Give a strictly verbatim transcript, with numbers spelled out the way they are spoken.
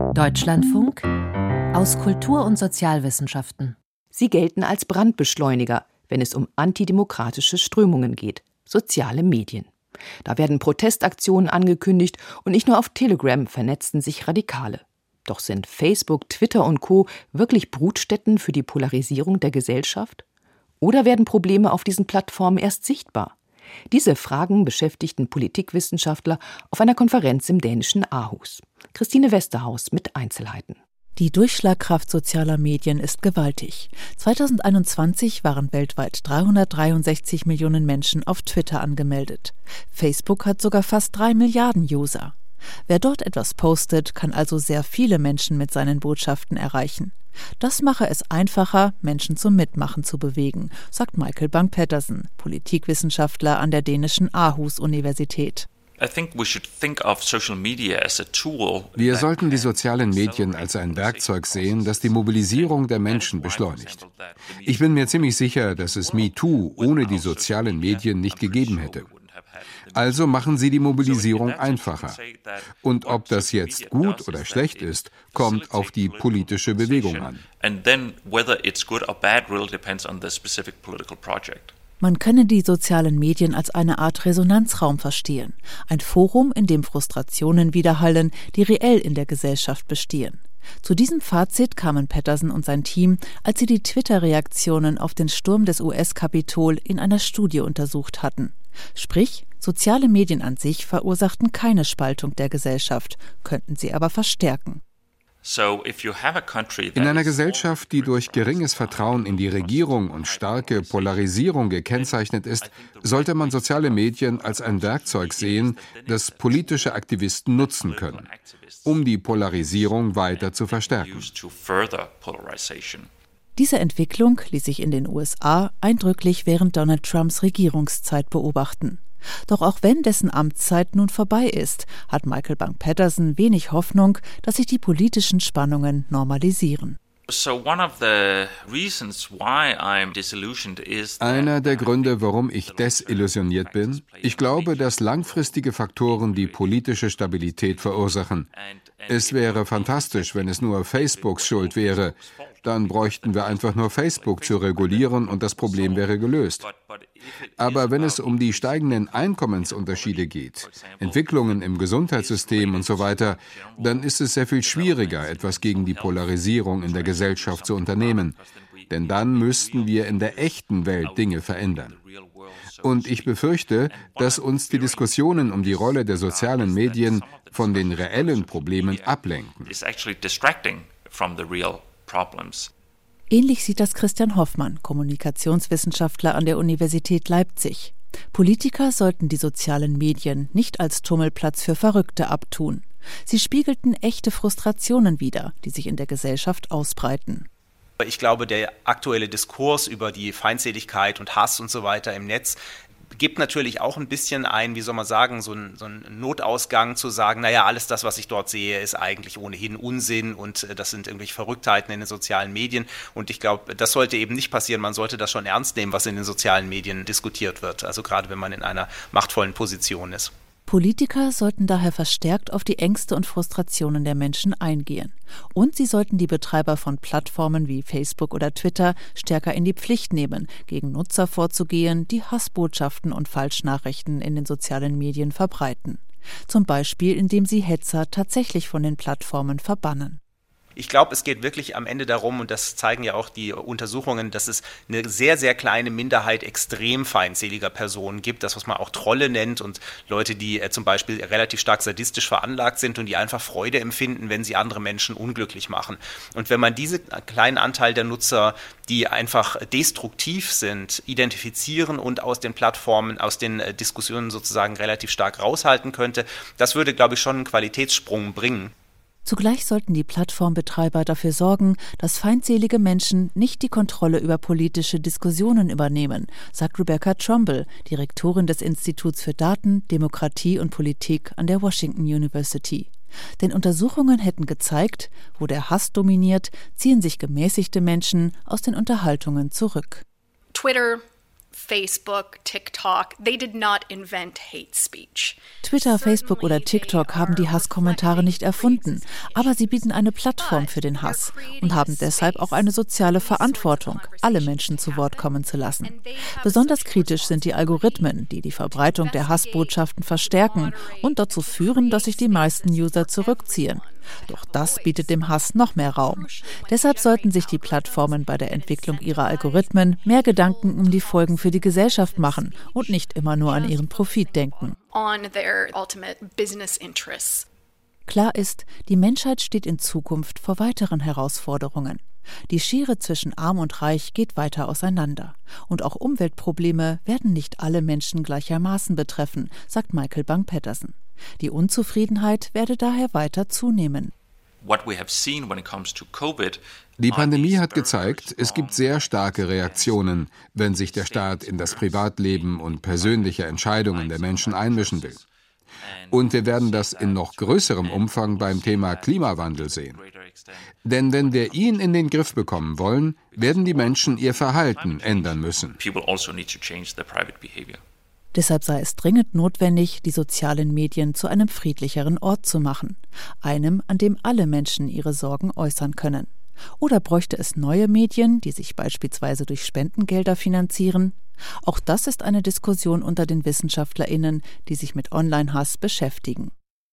Deutschlandfunk aus Kultur- und Sozialwissenschaften. Sie gelten als Brandbeschleuniger, wenn es um antidemokratische Strömungen geht, soziale Medien. Da werden Protestaktionen angekündigt und nicht nur auf Telegram vernetzen sich Radikale. Doch sind Facebook, Twitter und Co. wirklich Brutstätten für die Polarisierung der Gesellschaft? Oder werden Probleme auf diesen Plattformen erst sichtbar? Diese Fragen beschäftigten Politikwissenschaftler auf einer Konferenz im dänischen Aarhus. Christine Westerhaus mit Einzelheiten. Die Durchschlagkraft sozialer Medien ist gewaltig. zweitausendeinundzwanzig waren weltweit dreihundertdreiundsechzig Millionen Menschen auf Twitter angemeldet. Facebook hat sogar fast drei Milliarden User. Wer dort etwas postet, kann also sehr viele Menschen mit seinen Botschaften erreichen. Das mache es einfacher, Menschen zum Mitmachen zu bewegen, sagt Michael Bang-Petersen, Politikwissenschaftler an der dänischen Aarhus-Universität. Wir sollten die sozialen Medien als ein Werkzeug sehen, das die Mobilisierung der Menschen beschleunigt. Ich bin mir ziemlich sicher, dass es MeToo ohne die sozialen Medien nicht gegeben hätte. Also machen sie die Mobilisierung einfacher. Und ob das jetzt gut oder schlecht ist, kommt auf die politische Bewegung an. Man könne die sozialen Medien als eine Art Resonanzraum verstehen. Ein Forum, in dem Frustrationen widerhallen, die reell in der Gesellschaft bestehen. Zu diesem Fazit kamen Petersen und sein Team, als sie die Twitter-Reaktionen auf den Sturm des U S-Kapitol in einer Studie untersucht hatten. Sprich, soziale Medien an sich verursachten keine Spaltung der Gesellschaft, könnten sie aber verstärken. In einer Gesellschaft, die durch geringes Vertrauen in die Regierung und starke Polarisierung gekennzeichnet ist, sollte man soziale Medien als ein Werkzeug sehen, das politische Aktivisten nutzen können, um die Polarisierung weiter zu verstärken. Diese Entwicklung ließ sich in den U S A eindrücklich während Donald Trumps Regierungszeit beobachten. Doch auch wenn dessen Amtszeit nun vorbei ist, hat Michael Bang-Petersen wenig Hoffnung, dass sich die politischen Spannungen normalisieren. Einer der Gründe, warum ich desillusioniert bin, ich glaube, dass langfristige Faktoren die politische Stabilität verursachen. Es wäre fantastisch, wenn es nur Facebooks Schuld wäre. Dann bräuchten wir einfach nur Facebook zu regulieren und das Problem wäre gelöst. Aber wenn es um die steigenden Einkommensunterschiede geht, Entwicklungen im Gesundheitssystem und so weiter, dann ist es sehr viel schwieriger, etwas gegen die Polarisierung in der Gesellschaft zu unternehmen. Denn dann müssten wir in der echten Welt Dinge verändern. Und ich befürchte, dass uns die Diskussionen um die Rolle der sozialen Medien von den reellen Problemen ablenken. Ähnlich sieht das Christian Hoffmann, Kommunikationswissenschaftler an der Universität Leipzig. Politiker sollten die sozialen Medien nicht als Tummelplatz für Verrückte abtun. Sie spiegelten echte Frustrationen wider, die sich in der Gesellschaft ausbreiten. Ich glaube, der aktuelle Diskurs über die Feindseligkeit und Hass und so weiter im Netz gibt natürlich auch ein bisschen ein, wie soll man sagen, so ein, so ein Notausgang zu sagen, naja, alles das, was ich dort sehe, ist eigentlich ohnehin Unsinn und das sind irgendwelche Verrücktheiten in den sozialen Medien. Und ich glaube, das sollte eben nicht passieren. Man sollte das schon ernst nehmen, was in den sozialen Medien diskutiert wird. Also gerade wenn man in einer machtvollen Position ist. Politiker sollten daher verstärkt auf die Ängste und Frustrationen der Menschen eingehen. Und sie sollten die Betreiber von Plattformen wie Facebook oder Twitter stärker in die Pflicht nehmen, gegen Nutzer vorzugehen, die Hassbotschaften und Falschnachrichten in den sozialen Medien verbreiten. Zum Beispiel, indem sie Hetzer tatsächlich von den Plattformen verbannen. Ich glaube, es geht wirklich am Ende darum, und das zeigen ja auch die Untersuchungen, dass es eine sehr, sehr kleine Minderheit extrem feindseliger Personen gibt, das, was man auch Trolle nennt und Leute, die äh, zum Beispiel relativ stark sadistisch veranlagt sind und die einfach Freude empfinden, wenn sie andere Menschen unglücklich machen. Und wenn man diesen kleinen Anteil der Nutzer, die einfach destruktiv sind, identifizieren und aus den Plattformen, aus den äh, Diskussionen sozusagen relativ stark raushalten könnte, das würde, glaube ich, schon einen Qualitätssprung bringen. Zugleich sollten die Plattformbetreiber dafür sorgen, dass feindselige Menschen nicht die Kontrolle über politische Diskussionen übernehmen, sagt Rebecca Trumbull, Direktorin des Instituts für Daten, Demokratie und Politik an der Washington University. Denn Untersuchungen hätten gezeigt, wo der Hass dominiert, ziehen sich gemäßigte Menschen aus den Unterhaltungen zurück. Twitter Facebook, TikTok, they did not invent hate speech. Twitter, Facebook oder TikTok haben die Hasskommentare nicht erfunden, aber sie bieten eine Plattform für den Hass und haben deshalb auch eine soziale Verantwortung, alle Menschen zu Wort kommen zu lassen. Besonders kritisch sind die Algorithmen, die die Verbreitung der Hassbotschaften verstärken und dazu führen, dass sich die meisten User zurückziehen. Doch das bietet dem Hass noch mehr Raum. Deshalb sollten sich die Plattformen bei der Entwicklung ihrer Algorithmen mehr Gedanken um die Folgen für die Gesellschaft machen und nicht immer nur an ihren Profit denken. Klar ist, die Menschheit steht in Zukunft vor weiteren Herausforderungen. Die Schere zwischen Arm und Reich geht weiter auseinander. Und auch Umweltprobleme werden nicht alle Menschen gleichermaßen betreffen, sagt Michael Bang-Petersen. Die Unzufriedenheit werde daher weiter zunehmen. Die Pandemie hat gezeigt, es gibt sehr starke Reaktionen, wenn sich der Staat in das Privatleben und persönliche Entscheidungen der Menschen einmischen will. Und wir werden das in noch größerem Umfang beim Thema Klimawandel sehen. Denn wenn wir ihn in den Griff bekommen wollen, werden die Menschen ihr Verhalten ändern müssen. Deshalb sei es dringend notwendig, die sozialen Medien zu einem friedlicheren Ort zu machen. Einem, an dem alle Menschen ihre Sorgen äußern können. Oder bräuchte es neue Medien, die sich beispielsweise durch Spendengelder finanzieren? Auch das ist eine Diskussion unter den WissenschaftlerInnen, die sich mit Online-Hass beschäftigen.